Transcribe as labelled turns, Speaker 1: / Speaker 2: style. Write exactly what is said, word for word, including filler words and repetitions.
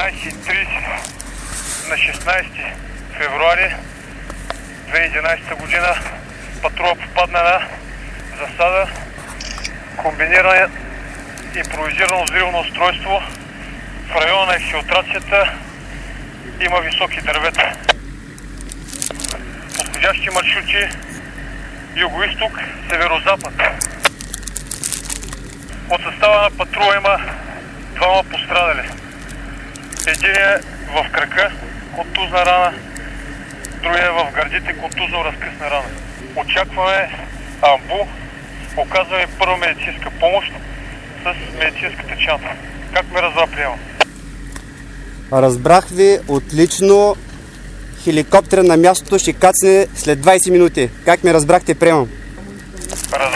Speaker 1: единайсет и трийсет на шестнайсети февруари две хиляди и единайсета година патрула попадна на засада, комбинирано импровизирано взривно устройство. В района на ексфилтрацията има високи дървета. Подходящи маршрути юго-исток, северо-запад. От състава на патрула има двама пострадали. Един е в крака, контузна рана, другия е в гърдите, контузно разкъсна рана. Очакваме амбу, оказваме първа медицинска помощ с медицинската чанта. Как ме разбра приема?
Speaker 2: Разбрах ви отлично. Хеликоптера на мястото ще кацне след двайсет минути. Как ме разбрахте, приемам?